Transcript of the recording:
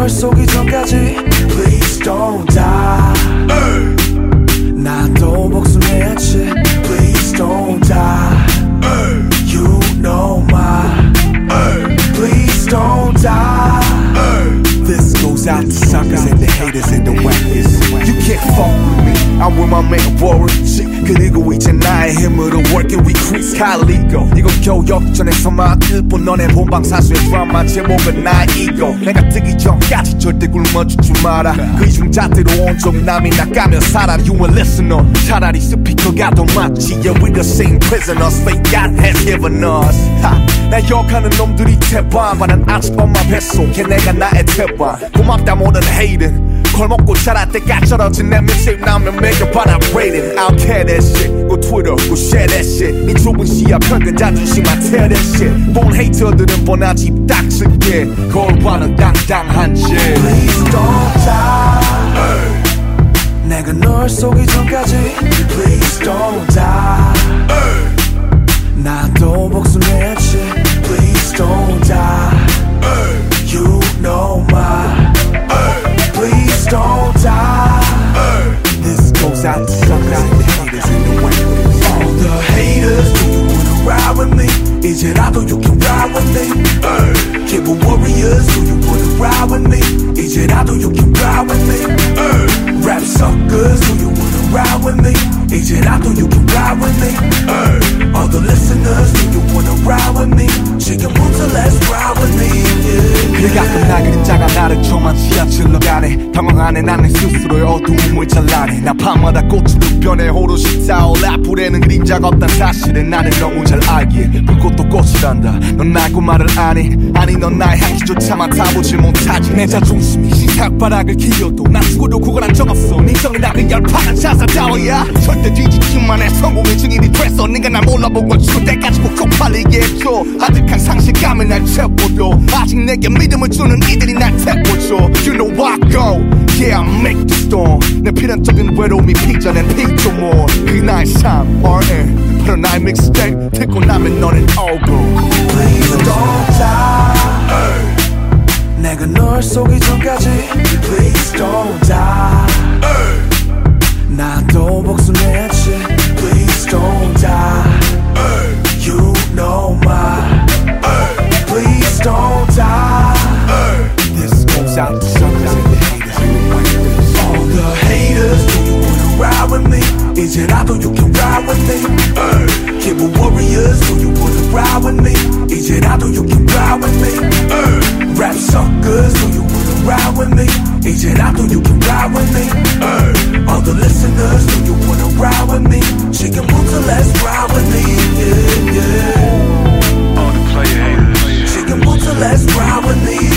널 속이 전까지 Please don't die 나도 복수해야지 Please don't die You know my Please don't die This goes out to suckers and the haters and the wackers You can't fuck with me I'm with my man Warren 그리고 이제 나의 힘으로 working we crease 칼리고 이건 겨우 역전에서 막을뿐 너네 본방사수의 드라마 제목은 나의 이고 내가 뜨기 전까지 절대 굶어주지 마라 그 이중잣대로 온종일 남이 나가며 살아 You a listener 차라리 스피커가 더 맞지 Yeah we the same prisoners Fate God has given us 나 욕하는 놈들이 태반 난 아직 엄마 뱃속에 내가 나의 태반 고맙다 모든 hating 걸먹고 자랄 때까지 떨어진 내 mixtape 나오면 매겨봐라 rating I'll care that shit go Twitter go share that shit 네 좁은 시야 평균 자존심만 tear that shit 본 헤이터들은 뻔하지 닥치게 거울과는 당당한 shit Please don't die 내가 널 속이 전까지 Please don't die 나도 복수해야지 Please don't die You know my Please don't die This goes out to suckers and the haters and the wackers All the haters, do you wanna ride with me? 이제라도 you can ride with me Keyboard warriors, do you wanna ride with me? 이제라도 you can ride with me Rap suckers, do you wanna ride with me? 이제라도 you can ride with me All the listeners, do you wanna ride with me? 지금부터 let's ride with me 그래 가끔 나 그림자가 나를 조만 지하철로 가네 당황하네 나는 스스로의 어두움을 잘라내 나 밤마다 꽃으로 변해 오롯이 타올라 불에는 그림자가 없단 사실은 나는 너무 잘 알기에 불꽃도 꽃이란다 넌 알고 말을 안 해 아니 넌 나의 향기조차 맡아보질 못하지 내 자존심이 시삭바닥을 기어도 난 누구도 구걸한 적 없어 네 정이 나는 열판한 자사다워야 절대 뒤지기만 해 성공의 증인이 됐어 네가 날 몰라보고 죽을 때까지 꼭 쪽팔리게 해줘 아득한 상실감을 날 채워도 아직 내게 믿음을 주는 이들이 날 태워줘 You know I go Yeah I make the storm 내 필연적인 외로움이 피자낸 피조물 그 나의 삶 RN 바로 나의 mixtape 듣고 나면 너는 오고 Please don't die 내가 널 속이 전까지 Please don't die 나도 복수해야지 Please don't die You know my Please don't die This goes out to suckers and the haters and the wackers All the haters, do you wanna ride with me? 이제라도 you can ride with me Keyboard warriors, do you wanna ride with me? 이제라도 you can ride with me Rap suckers, do you wanna ride with me? 이제라도 you can ride with me All the listeners, do you wanna ride with me? 지금부터 let's ride with me yeah, yeah. All the player haters 지금부터 let's ride with me